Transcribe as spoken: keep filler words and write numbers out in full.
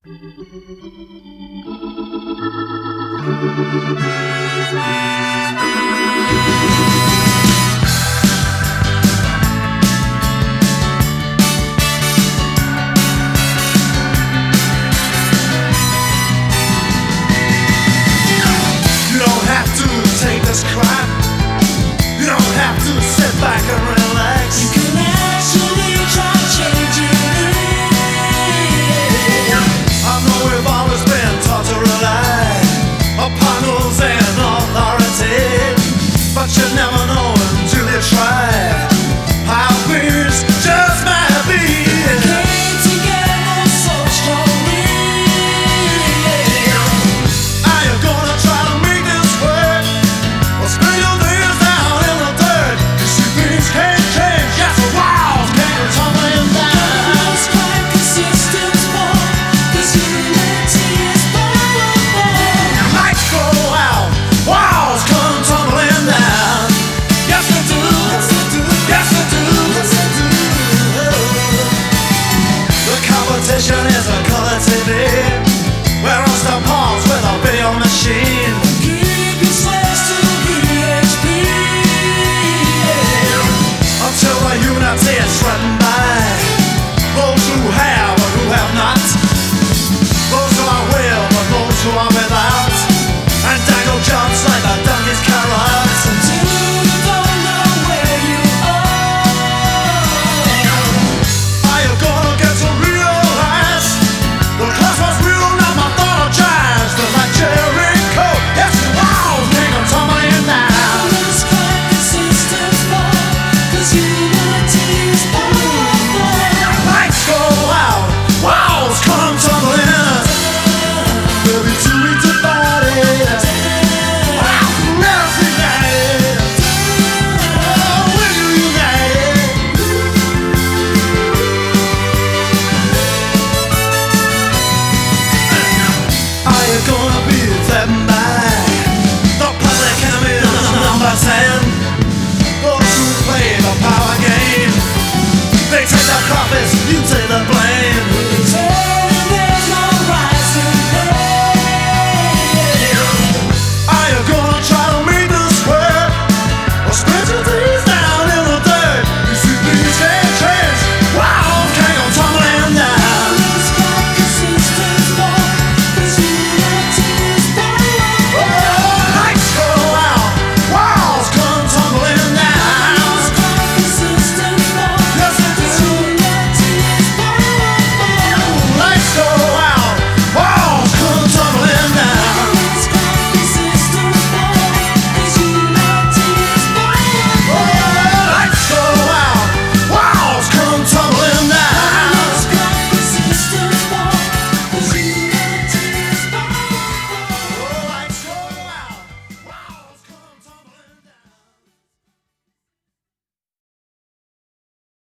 You don't have to take this crap. You don't have to sit back and relax. You can actually try changing it. I know we've always been taught to rely upon rules and authority, but you never know until you try how things just might be. Came together so strongly. Are you gonna try to make this work, or spill your days down in the dirt? You see things can't change, yes, the walls can't tumbling down. Lost crime consistence more, 'cause unity is powerful. Lights go out, walls come tumbling down. Yes, they do. Yes, they do. Yes, they do. Yes, they do. The competition is a color T V. We're on star palms with a video machine. Keep your slaves to V H P. Until the unity is threatened by those who have or who have not, those who are with or those who are without, and Daniel jumps like a donkey's carrots. Till you don't know where you are. Are you gonna get to realize the class was real, not mythologized? But like Jericho, yes, the walls make them tumbling down. Lost crime consistence more, 'cause unity is powerful. Lights go out, walls come tumbling. We'll be too weak to fight it. Wow, never united. Oh, we're united. Are you gonna be threatened by the public enemy number ten? Those who play the power game, they take the profits, you take the blame.